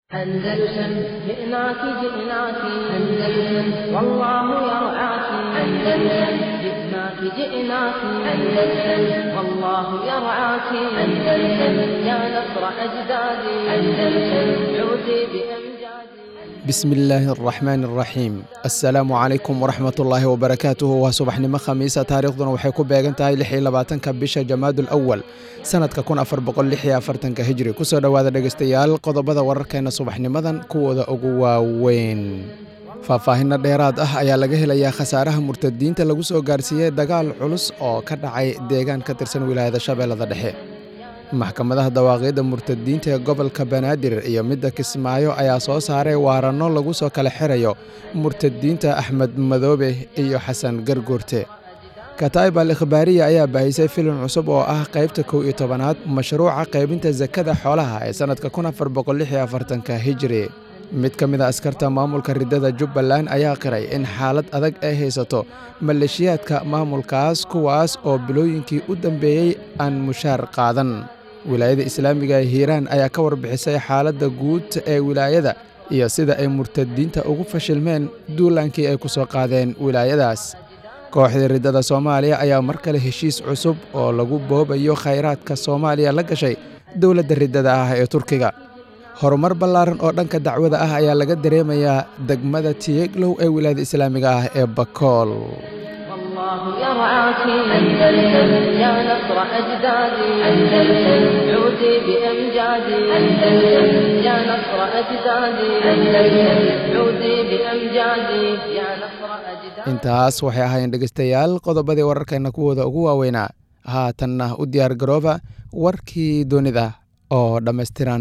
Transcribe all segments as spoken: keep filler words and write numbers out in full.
أندلسن جئناك جئناك أندلسن والله يرعاك أندلسن جئناك جئناك أندلسن والله يرعاك أندلسن يا نصر أجدادي أندلسن عودي بأمجادي بسم الله الرحمن الرحيم السلام عليكم ورحمة الله وبركاته وصباحنimo khamiisa taariikhduna waxay ku beegan tahay lix iyo labaatanka bisha Jamaadul Awwal sanadka kun afar boqol lix iyo afartanka hijri kusoo dhawaada dhageystayaal qodobada wararkeena subaxnimadan kuwooda ugu waaweyn faahfaahin dheeraad ah ayaa laga helayaa khasaaraha murtadiinta lagu soo gaarsiiyay dagaal culus oo ka dhacay deegaan ka tirsan wilaayada Shabeellada Dhexe maxkamadaha dawaaqyada murtadiinta ee gobolka Banaadir iyo midda Kismaayo ayaa soo saaray waarano lagu soo kala xirayo murtadiinta Axmed Madoobe iyo Xasan Garguurte Kataib al-Ikhbaariya ayaa baahisay filim cusub oo ah qaybta kow iyo tobanaad mashruuca qaybinta zakada xoolaha ee sanadka kun afar boqol lix iyo afartanka hijri mid ka mid ah askarta maamulka ridada Jubbaland ayaa qiray in xaalad adag ay haysato maleeshiyaadka maamulkaas kuwaas oo bilooyinkii u dambeeyay aan mushaar qaadan wilaayada islaamiga Hiiraan ayaa ka warbixisay xaaladda guud ee wilaayada iyo sida ay murtadiinta ugu fashilmeen duulaankii ay ku soo qaadeen wilaayadaas kooxda ridada Soomaaliya ayaa mar kale heshiis cusub oo lagu boobayo khayraadka Soomaaliya la gashay dawladda ridada ah ee Turkiga horumar ballaaran oo dhanka dacwada ah ayaa laga dareemayaa degmada Tieglow ee wilaayada islaamiga ah ee Bakool والله يرعاك أندلسن يا نصر أجدادي أندلسن عودي بأمجادي أندلسن يا نصر أجدادي أندلسن عودي بأمجادي يا نصر أجدادي intaas waxay ahaayeen dhageystayaal qodobadii wararkeena kuwooda ugu waaweynaa haatanna u diyaar garooba warkii doonida oo dhammaystiran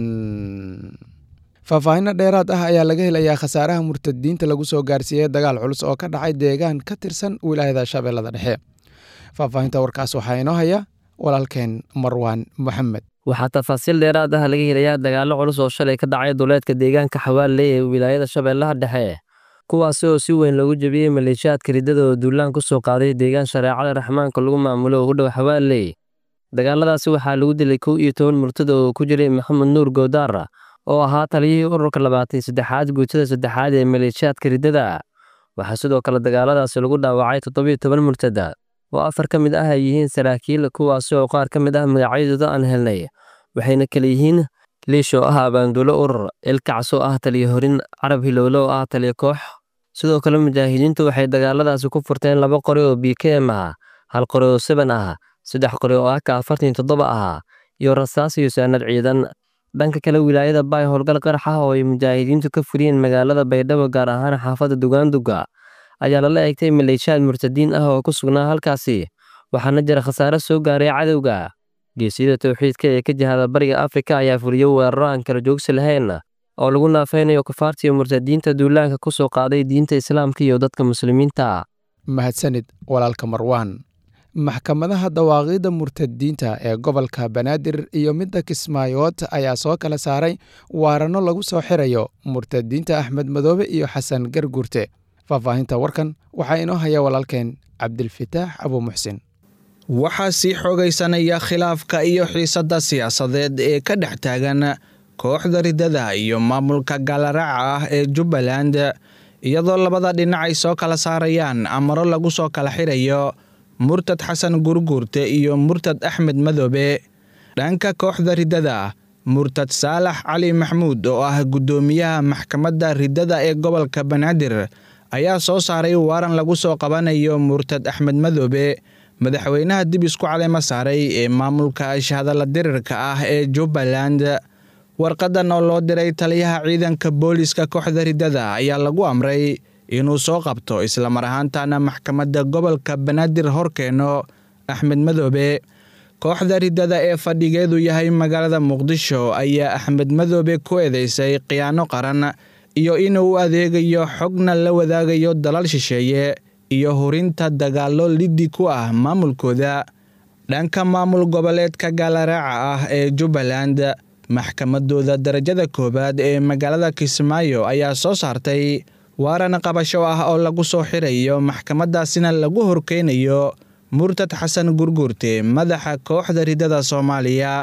faahfaahin dheeraad ah ayaa laga helayaa khasaaraha murtadiinta lagu soo gaarsiiyay dagaal culus oo ka dhacay deegaan ka tirsan wilaayada Shabeellada Dhexe faahfaahinta warkaas waxaa inoo haya walaalkeen Marwaan Maxamed waxaa tafaasiil dheeraad ah laga helayaa dagaallo culus oo shalay ka dhacay duleedka deegaanka Xawaalle ee wilaayada Shabeellaha Dhexe kuwaas oo si weyn loogu jabiyay maleeshiyaadka ridada oo duulaan ku soo qaaday deegaan shareecada Raxmaanka lagu maamulo oo u dhow Xawaalle dagaaladaasi waxaa lagu dilay kow iyo toban murtad oo ku jiray Maxamed Nuur Goodaar oo ahaa taliyihii ururka labaatan iyo saddexaad guutada saddexaad ee maleeshiyaadka ridada waxaa sidoo kale dagaaladaasi lagu dhaawacay toddoba iyo toban murtad oo afar ka mid ah ay yihiin saraakiil kuwaas oo qaar ka mid ah magacyadooda aan helnay waxayna kala yihiin liisho ah abaandulo urur ilkacs oo ah taliye horin carab hilowlo oo ah taliye koox sidoo kale mujaahidiintu waxay dagaaladaasi ku furteen laba qori oo B K M ah hal qori oo seven ah saddex qori oo A K afartan iyo toddoba ah iyo rasaas iyo saanad ciidan dhanka kale wilaayada Bay howlgal qarax ah oo ay mujaahidiintu ka furiyeen magaalada Baydhabo gaar ahaan xaafadda Dugaanduga ayaa la eegtay maleeshiyaad murtadiin ah oo ku sugnaa halkaasi waxaana jira khasaare soo gaaray cadowga geesida tawxiidka ee ka jihada bariga Afrika ayaa furiyay weeraro aan kala joogsi lahayn oo lagu naafeynayo kafaartii murtadiinta duulaanka ku soo qaaday diinta islaamka iyo dadka muslimiinta mahadsanid walaalka Marwaan maxkamadaha dawaaqyada murtadiinta ee gobolka Banaadir iyo midda Kismaayood ayaa soo kala saaray waarano lagu soo xirayo murtadiinta Axmed Madoobe iyo Xasan Garguurte faahfaahinta warkan waxaa inoo haya walaalkeen Cabdilfataax Abu Muxsin waxaa sii xoogaysanaya khilaafka iyo xiisadda siyaasadeed ee ka dhex taagan kooxda ridada iyo maamulka gaalraaca ah ee Jubbaland iyadoo labada dhinac ay soo kala saarayaan amaro lagu soo kala xirayo murtad Xasan Garguurte iyo murtad Axmed Madoobe dhanka kooxda ridada murtad Saalax Cali Maxamuud oo ah gudoomiyaha maxkamadda ridada ee gobolka Banaadir ayaa soo saaray waaran lagu soo qabanayo murtad Axmed Madoobe madaxweynaha dib isku caleema saaray ee maamulka shahadala dirirka ah ee Jubbaland warqadan oo loo diray taliyaha ciidanka booliska kooxda ridada ayaa lagu amray inuu soo qabto isla mar ahaantaana maxkamadda gobolka Banaadir horkeeno Axmed Madoobe kooxda ridada ee fadhigeedu yahay magaalada Muqdisho ayaa Axmed Madoobe ku eedeysay khiyaano qaran iyo inuu u adeegayo xogna la wadaagayo dalal shisheeye iyo hurinta dagaallo liddi ku ah maamulkooda dhanka maamul goboleedka gaalraaca ah ee Jubbaland maxkamadooda darajada koobaad ee magaalada Kismaayo ayaa soo saartay waaran qabasho ah oo lagu soo xirayo maxkamadaasina lagu horkeenayo murtad Xasan Garguurte madaxa kooxda ridada Soomaaliya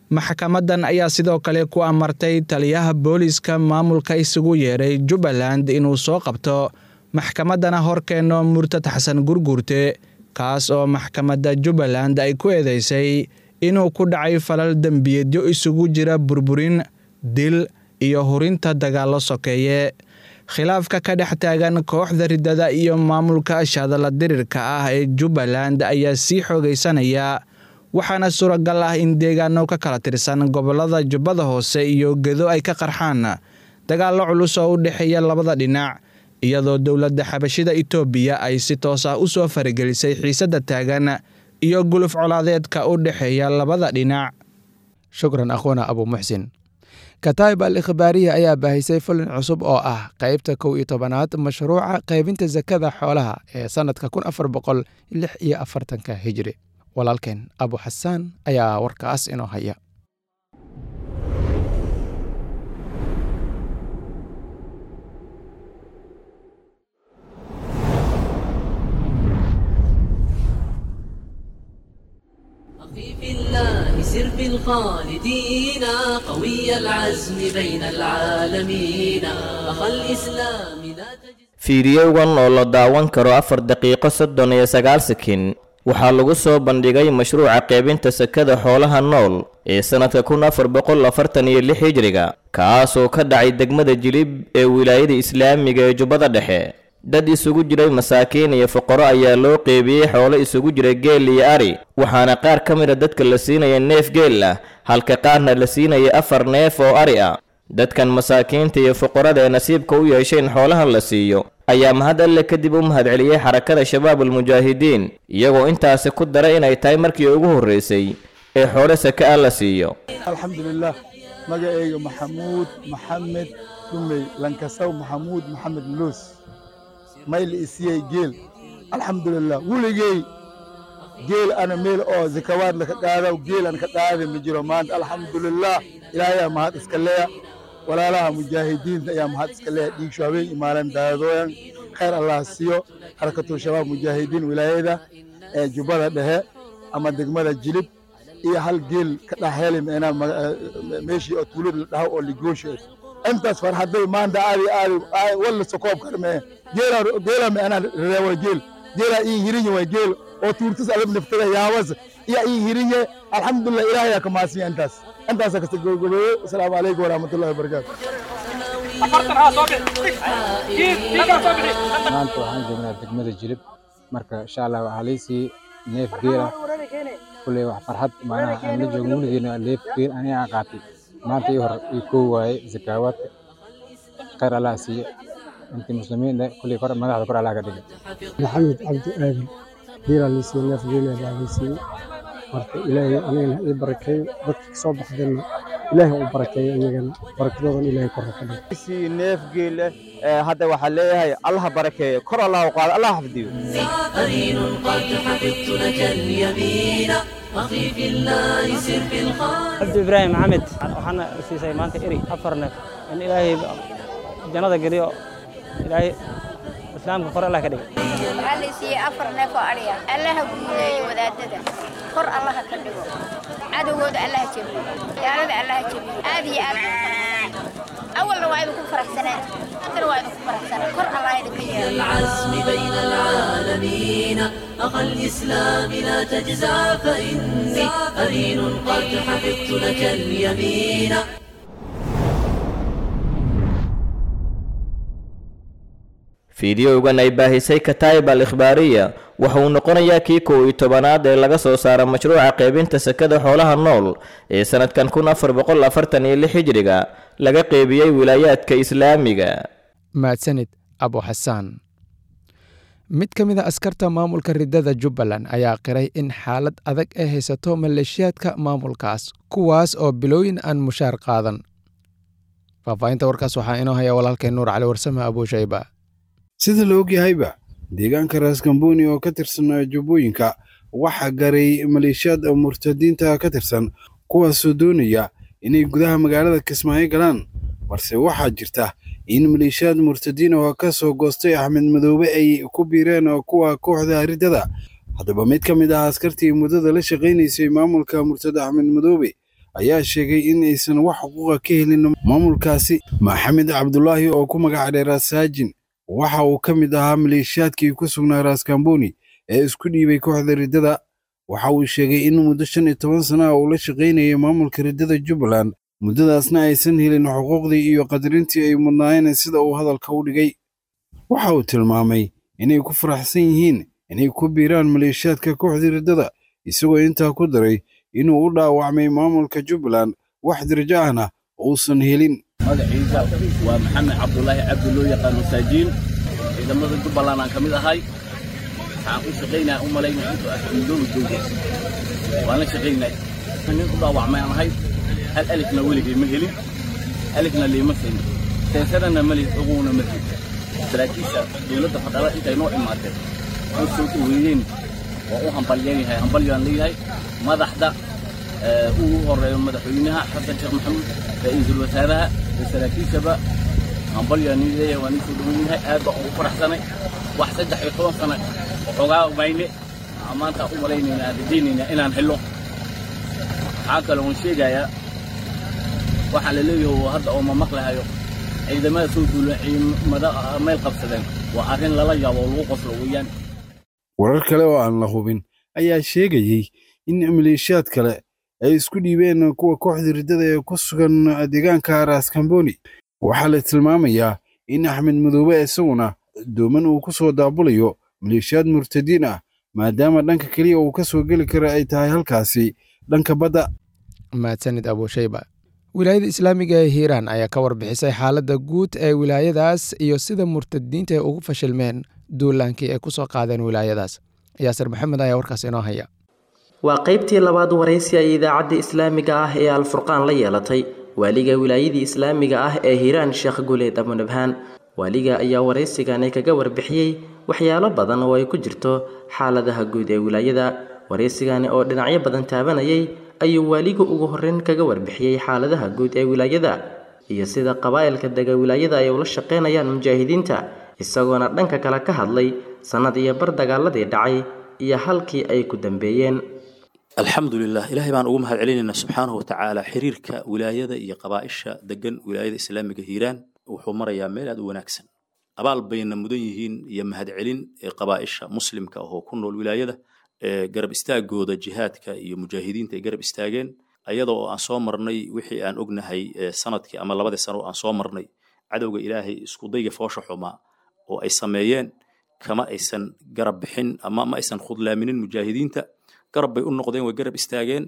maxkamadan ayaa sidoo kale ku amartay taliyaha booliska maamulka isugu yeeray Jubbaland inuu soo qabto maxkamadana horkeeno Murtad Xasan Gurgurte kaas oo maxkamadda Jubbaland ay ku eedeysay inuu ku dhacay falal dambiyeedyo isugu jira burburin, dil iyo hurinta dagaalo sokeeye. khilaafka ka dhex taagan kooxda ridada iyo maamulka shadala dirirka ah ee Jubbaland ayaa sii xoogaysanaya waxaana suuragal ah in deegaano ka kala tirsan gobolada Jubbada Hoose iyo Gedo ay ka qarxaan dagaalo culus oo u dhexeeya labada dhinac iyadoo dowladda Xabashida Itoobiya ay si toos ah u soo faragelisay xiisada taagan iyo guluf colaadeedka u dhexeeya labada dhinac. shukran akhwana Abu Muxsin. Kataib al-Ikhbaariya ayaa baahisay fulin cusub oo ah qaybta kow iyo tobanaad mashruuca qaybinta zakada xoolaha ee sanadka kun afar boqol lix iyo afartanka hijri. walaalkeen Abu Xasaan ayaa warkaas inoo haya. في الله سر في الخالدين قوي العزم بين العالمين أخ الإسلام لا تجد fiidiyowgan oo la daawan karo afar daqiiqo soddon iyo sagaal sakin waxaa lagu soo bandhigay mashruuca qaybinta sakada xoolaha nool ee sanadka kun afar boqol afartan iyo lix hijriga kaasoo ka dhacay degmada Jilib ee wilaayada Islaamiga ee Jubbada Dhexe. dad isugu jiray masaakiin iyo fuqaro ayaa loo qeybiyay xoolo isugu jiray geel iyo ari waxaana qaar ka mid ah dadka la siinaya neef geel ah halka qaarna la siinaya afar neef oo ari ah. dadkan masaakiinta iyo fuqarada ee nasiibka u yeesheen xoolaha la siiyo ayaa mahad alle kadib u mahadceliyay xarakada shabaabul mujaahidiin iyagoo intaasi ku daray inay tahay markii ugu horeysay ee xoolo saka ah la siiyo. alxamdulillah magacayga maxamuud maxamed dumey lankasaw maxamuud maxamed luus mayl isiyay geel alxamdulillah wuligay geel ana meel oo zakawaad la ka qaado geel an ka qaado ma jiro maanta alxamdulillah ilaahay mahad iska leeya walaalaha mujaahidiinta ayaa mahad iska leeya dhiig shaabay imaalan daadooyan khayr allah siiyo xarakatu shabaab mujaahidiin wilaayada ee Jubbada Dhexe ama degmada Jilib iyo hal geel ka dhaxeelay meena meeshii oo tuulad la dhaw oo ligooshay intaas farxaday maanta aadi aadi wala sokoob karmee geela geela meena reewa geel geela ii hirinyo way geel oo tuurtis alab naftada yaabas iyo ii hirinye alxamdulillah ilaahay ka maasiyo intaas intaas ka soo goobay. Assalaamu alaykum wa rahmatullahi wa barakatuh. maanta waxaan joognaa degmada Jilib marka insha Allah waxa leysii neef geela kulay wax farxad maana aan la joogno weligeena neef geel aniga qaatay maanta iyo hor ii koo waay zakawaad khayr Allah siiyo intii muslimiin kulay kor madaxda kor Allah ka dhigay. maxamed cabdi aadan geela leysii neef geela baahisay marka ilaahay aniga ii barakeeyo dadka soo baxdana ilaahay u barakeeyo iyagana barakadoodan ilaahay kor ka dhigo. si neef geel hadda waxa leeyahay Allah barakeeyo kor Allah u qaado Allah xafdiyo. قرين قد حفظت لك اليمين أخي في الله سر في الخالدين. عبد إبراهيم محمد waxaana siisay maanta eri afar neef in ilaahay jannada geliyo ilaahay islaamka kor Allah ka dhigo. waxaa la siiyay afar neef oo ariya Allah ha guuleeyo wadaadada kor Allah ka dhigo cadawooda Allah jabiyo yaalada Allah jabiyo aad iyo aad awalna waa idinku faraxsanaa hadana waa idinku faraxsanaa kor Allah idinka yeelo. العزم بين العالمين أخ الإسلام لا تجزع فإني قرين قد حفظت لك اليمين. fiidiyowgan ay baahisay Kataib al-Ikhbaariya waxa uu noqonayaa kii kow iyo tobanaad ee laga soo saaray mashruuca qaybinta sakada xoolaha nool ee sanadkan kun afar boqol afartan iyo lix hijriga laga qaybiyay wilaayaadka Islaamiga. mahadsanid Abu Xasaan. mid ka mid ah askarta maamulka ridada Jubbaland ayaa qiray in xaalad adag ay haysato maleeshiyaadka maamulkaas kuwaas oo bilooyin aan mushaar qaadan. faafahinta warkaas waxaa inoo haya walaalkeen Nuur Cali Warsame Abu Shayba. sida la ogyahayba deegaanka Raaskambooni oo ka tirsan Jubbooyinka waxaa garay maleeshiyad murtadiinta ka tirsan kuwaasoo doonaya inay gudaha magaalada Kismaayo galaan balse waxaa jirta in maleeshiyad murtadiin oo ka soo goostay Axmed Madoobe ay ku biireen kuwa kooxda ridada. haddaba mid ka mid ah askartii muddada la shaqeynaysay maamulka murtada Axmed Madoobe ayaa sheegay in aysan wax xuquuqa ka helin maamulkaasi. Maxamed Cabdulaahi oo ku magac dheeraa Saajin waxa uu ka mid ahaa maleeshiyaadkii ku sugnaa Raskamboni ee isku dhiibay kooxda riddada. Waxa uu sheegay in muddo shan iyo toban sano ah uu la shaqaynayay maamulka riddada Jubbaland, muddadaasna aysan helin xuquuqdii iyo qadarintii ay mudnaayeen sida uu hadalka u dhigay. Waxa uu tilmaamay inay ku faraxsan yihiin inay ku biiraan maleeshiyaadka kooxda riddada, isagoo intaa ku daray inuu u dhaawacmay maamulka Jubbaland wax darajo ahna uusan helin. magaciisa waa Maxamed Cabdulaahi Cabdi loo yaqaano Saajiin, ciidamada Jubbaland aan ka mid ahay. waxaan u shaqaynaa u malaynaa intuu asxuudoodu joogay waan la shaqaynay nin u dhaawacmay aan ahay. hal alifna weligay ma helin, alifna liima siin, seesadana ma lihin, uguuna ma lihin. saraakiisha dowladda fadhala intay noo imaatay oo soo dhaweeyeen waa u hambalyeeyahay hambalyaan leeyahay madaxda ugu horeeyo madaxweynaha xasan sheekh maxamuud ra'iisul wasaaraha saraakiishaba hambalyaan leeyahay waan soo dhaweeyay aad baan ugu faraxsanay. wax saddex iyo toban sano xogaa umayne maanta u malaynayna diinina inaan helo. waxaan kale oo sheegayaa waxa la leeyahay hadda oo ma maqlahayo ciidamada soo duulay ciidamada meel qabsadeen waa arrin lala yaabo lagu qoslo weeyaan. Warar kale oo aan la hubin ayaa sheegayay in maleeshiyaad kale ay isku dhiibeen kuwa kooxda riddada ee ku sugan deegaanka Raskamboni. waxaa la tilmaamayaa in Axmed Madoobe isaguna dooman uu ku soo daabulayo maleeshiyaad murtadiin ah, maadaama dhanka kaliya uu ka soo geli kara ay tahay halkaasi dhanka badda. mahadsanid Abushayba. wilaayada islaamiga ee Hiiraan ayaa ka warbixisay xaaladda guud ee wilaayadaas iyo sida murtadiinta ay ugu fashilmeen duulaankii ay ku soo qaadeen wilaayadaas. yaasir maxamed ayaa warkaas inoo haya. waa qaybtii labaad waraysi ay idaacadda islaamiga ah ee Al-Furqaan la yeelatay waaliga wilaayadii islaamiga ah ee Hiiraan Sheekh Guleed Abunabhaan. waaliga ayaa waraysigani kaga warbixiyey waxyaalo badan oo ay ku jirto xaaladaha guud ee wilaayada. waraysigani oo dhinacyo badan taabanayay ayuu waaligu ugu horreyn kaga warbixiyey xaaladaha guud ee wilaayada iyo sida qabaa'ilka dega wilaayada ay ula shaqeynayaan mujaahidiinta, isagoona dhanka kale ka hadlay sanad iyo bar dagaaladii dhacay iyo halkii ay ku dambeeyeen. alxamdulilah ilaahay baan ugu mahad celinaynaa subxaanahu watacaala. xiriirka wilaayada iyo qabaa'isha degan wilaayada islaamiga Hiiraan wuxuu marayaa meel aad u wanaagsan. abaal bayna mudan yihiin iyo mahad celin ee qabaa'isha muslimka oo ku nool wilaayada ee garab istaagooda jihaadka iyo mujaahidiinta ay garab istaageen, ayadoo aan soo marnay wixii aan ognahay sanadkii ama labadii sano aan soo marnay cadowga ilaahay isku dayga foosha xumaa oo ay sameeyeen kama aysan garab bixin ama ma aysan khudlaaminin mujaahidiinta. garab bay u noqdeen, way garab istaageen.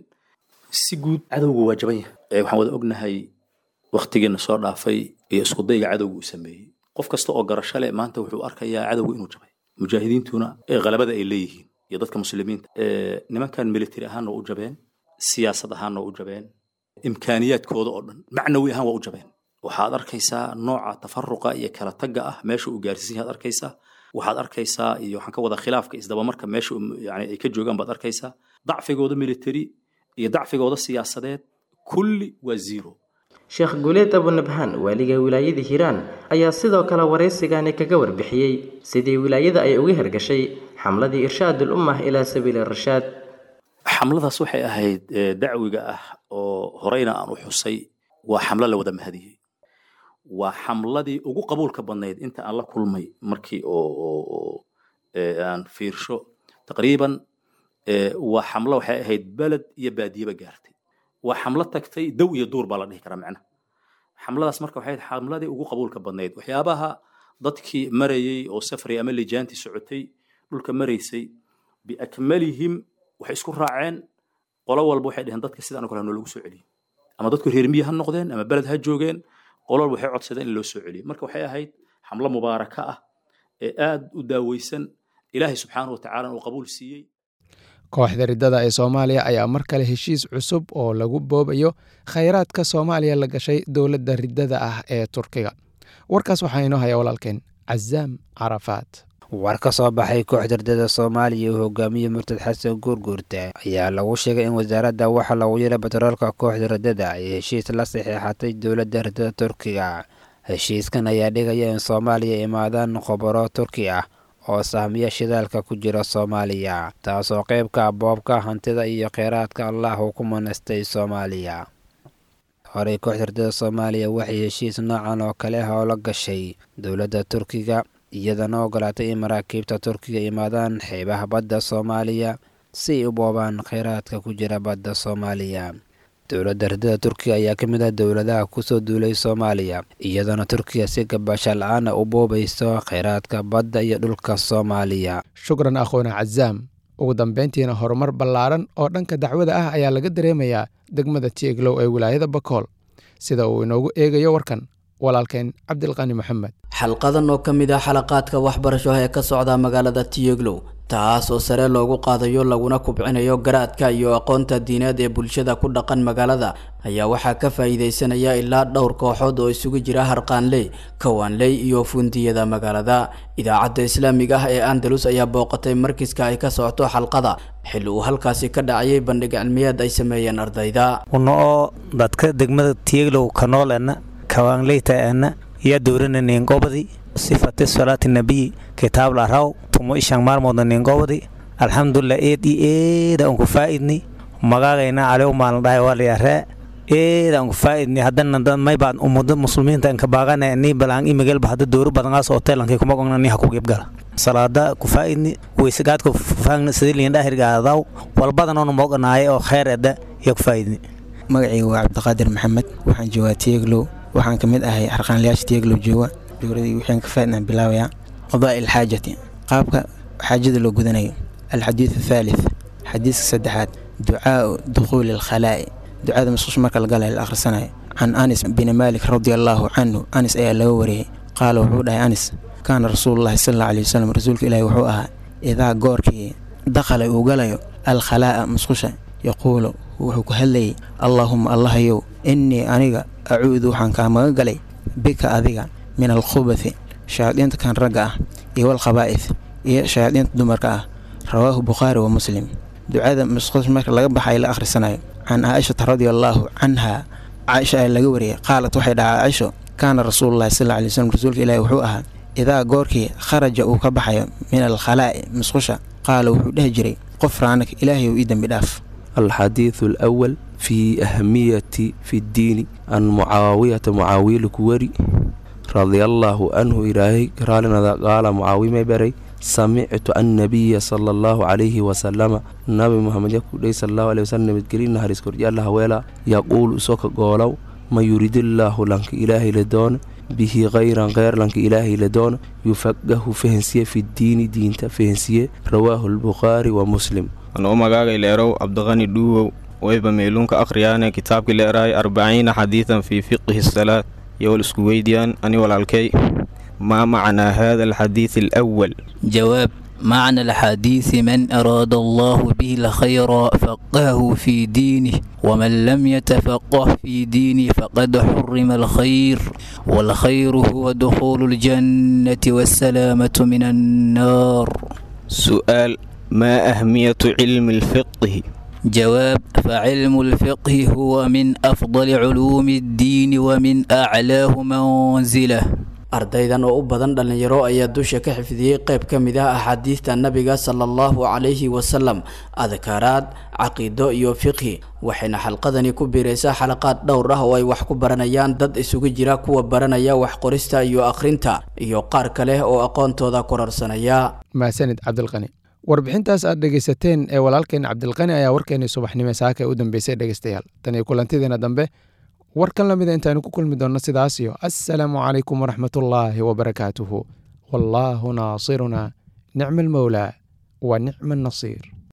si guud cadowgu waa jaban yahay. waxaan wada ognahay waqtigeena soo dhaafay iyo isku dayga cadowgu uu sameeyey. qof kasta oo garasho leh maanta wuxuu arkayaa cadowgu inuu jabay, mujaahidiintuna ee qalabada ay leeyihiin iyo dadka muslimiinta ee nimankan military ahaan oo u jabeen, siyaasad ahaan oo u jabeen, imkaaniyaadkooda oo dhan macnawi ahaan waa u jabeen. waxaad arkaysaa nooca tafaruqa iyo kala tagga ah meesha uu gaarsiisan yahay arkaysaa. waxaad arkaysaa iyo waxaan ka wada khilaafka isdaba marka meesha yani ay ka joogaan baad arkaysaa. dacfigooda military iyo dacfigooda siyaasadeed kulli waa zero. Sheekh Guleed Abunabhaan waaliga wilaayada Hiiraan ayaa sidoo kale waraysigani kaga warbixiyey sidii wilaayada ay uga hirgashay xamladii irshaadul ummah ilaa sabiil ar-rashaad. xamladaas waxay ahayd dacwiga ah oo horeyna aan u xusay. waa xamlo la wada mahadiyey. waa xamladii ugu qabuulka badnayd inta aan la kulmay markii oo aan fiirsho taqriiban. waa xamlo waxay ahayd balad iyo baadiyaba gaartay. waa xamlo tagtay dow iyo duur baa la dhihi karaa macnaha. xamladaas marka waxay ahayd xamladii ugu qabuulka badnayd. waxyaabaha dadkii marayay oo safray ama lijaantii socotay dhulka maraysay biakmalihim waxay isku raaceen. qolo walba waxay dhaheen dadka sidaan oo kale noo lagu soo celiyey, ama dadku reer miyi ha noqdeen ama balad ha joogeen. qolo walba waxay codsadeen in loo soo celiyo. marka waxay ahayd xamlo mubaaraka ah ee aad u daaweysan, ilaahay subxaanahu watacaala uu qabuul siiyey. kooxda riddada ee Soomaaliya ayaa mar kale heshiis cusub oo lagu boobayo khayraadka Soomaaliya la gashay dowladda riddada ah ee Turkiga. warkaas waxaa inoo haya walaalkeen Cazaam Carafaat. war ka soo baxay kooxda riddada Soomaaliya oo hogaamiye Murtad Xasan Gurgurta ayaa lagu sheegay in wasaaradda waxa lagu yeelay batroolka kooxda riddada ay heshiis la saxiixatay dowladda riddada Turkiga. heshiiskan ayaa dhigaya in Soomaaliya imaadaan khubaro Turki ah oo sahmiya shidaalka ku jira soomaaliya taasoo qayb ka ah boobka hantida iyo kheyraadka allah uu ku manastay soomaaliya. horey kooxda ridada soomaaliya waxay heshiis noocan oo kale ah oo la gashay dowladda turkiga iyadana ogolaatay in maraakiibta turkiga imaadaan xeebaha badda soomaaliya si ay u boobaan kheyraadka ku jira badda soomaaliya. dowladda ridada turkiga ayaa ka mid ah dowladaha kusoo duulay soomaaliya iyadana turkiga si gabasha la-aana u boobayso kheyraadka badda iyo dhulka soomaaliya. shukran akhoona cazaam. ugu dambeyntiina horumar ballaaran oo dhanka dacwada ah ayaa laga dareemayaa degmada tieglow ee wilaayada bakool sida uu inoogu eegayo warkan walaalkeen cabdilqani maxamed. xalqadan oo ka mid ah xalaqaadka waxbarasho ee ka socda magaalada tieglow taas oo sare loogu qaadayo laguna kubcinayo garaadka iyo aqoonta diineed ee bulshada ku dhaqan magaalada ayaa waxaa ka faa'iideysanaya ilaa dhowr kooxood oo isugu jira harqaanley, kawaanley iyo fundiyada magaalada. idaacadda islaamiga ah ee andalus ayaa booqatay markiska ay ka socoto xalqada xilli uu halkaasi ka dhacayay bandhig cilmiyeed ay sameeyeen ardayda. uno oo dadka degmada tieglow ka nooleena kawaanleytaana iyo dowrana neengobadi sifati salaati nabiy kitaab la raw tumo ishan maalmooda neengobadi alxamdulilah eed i eeda aan ku faa'iidni magaagayna cali u maalin dhahay waa layaree eeda aan ku faa'iidni haddana dad may baan ummada muslimiinta ka baaqana ni balaan imagelba hadda dowr badangaas hoteelankay kuma gogna ni ha ku geebgala salaada ku faa'iidni weysigaadka faangna sidii dhahirgaadaw walbadan oo mooganaay oo khayreeda iyo ku faa'iidni. magacaygu waa cabdiqaadir maxamed waxaan joogaa tieglow waxaan ka mid ahay harqaanlayaasha tieglow jooga dowladii waxaan ka faa'iidnaa bilaawaya qadaa ilxaajati qaabka xaajada loo gudanayo. alxadiidu athalith xadiiska saddexaad ducaau dukhuuli alkhalaa'i ducada masquush marka la galayo la akhrisanayo. can anis bin maalik radia allaahu canhu anis ayaa laga wariyey qaala wuxuu dhahay anis kaana rasuulullahi sal alla alayhi wasalam rasuulka ilaahi wuxuu ahaa idaa goorkii dakhala uu galayo alkhalaa'a masqusha yaquulu wuxuu ku hadlayay allaahumma allahayow innii aniga acuudu waxaan kaa maga galay bika adiga min alkhubathi shayaadiinta kan ragga ah iyo walkhabaa'ith iyo shayaadiinta dumarka ah. rawaahu bukhaari wa muslim. ducada masquush marka laga baxay la akhrisanayo. can caaishata radia allaahu canha caaisha ayaa laga wariyey qaalat waxay dhahaa caaisho kaana rasuulullahi sal alla alay wasalam rasuulka ilaahi wuxuu ahaa idaa goorkii kharaja uu ka baxayo min alkhalaa'i masqusha qaala wuxuu dhehi jiray qofraanaka ilaahayow ii dembi dhaaf. الحديث الأول في أهمية في الدين عن معاوية معاوية الكوري رضي الله عنه إلهي قال قال معاوية بري سمعت النبي صلى الله عليه وسلم النبي محمد يقول صلى الله عليه وسلم بتقرين نهر يذكر الله ولا يقول سوك قولوا ما يريد الله لك إلهي لدون به غيرا غير لك إلهي لدون يفقه فهنسية في الدين دين فهنسية رواه البخاري ومسلم. أنا magacay leerow Abdulghani Duwo wayba meelunka akhriyana kitaabkii leeray أربعين حديثا في فقه الصلاة يول isku weydiyaan ani walaalkay ما معنى هذا الحديث الأول. جواب معنى الحديث من أراد الله به الخير فقهه في دينه ومن لم يتفقه في دينه فقد حرم الخير والخير هو دخول الجنة والسلامة من النار. سؤال ما أهمية علم الفقه؟ جواب فعلم الفقه هو من أفضل علوم الدين ومن أعلاه منزله. ardaydan oo u badan dhalinyaro ayaa dusha ka xifdiyey qayb ka mid ah axaadiista nabiga sala allahu calayhi wasalam adkaaraad caqiido iyo fiqhi waxayna xalqadani ku biiraysaa xalaqaad dhowr ah oo ay wax ku baranayaan dad isugu jira kuwa baranaya wax qorista iyo akhrinta iyo qaar kale oo aqoontooda kororsanaya. mahadsanid cabdilqani. warbixintaas aad dhegaysateen ee walaalkeen cabdilqani ayaa warkeenii subaxnimo saaka u dambeysay dhegaystayaal tan iyo kulantideena dambe warkan lamida intaanu ku kulmi doonno sidaas iyo assalaamu calaykum waraxmatullaahi wabarakaatuhu wallaahu naasiruna nicma almawlaa wa nicma annasiir.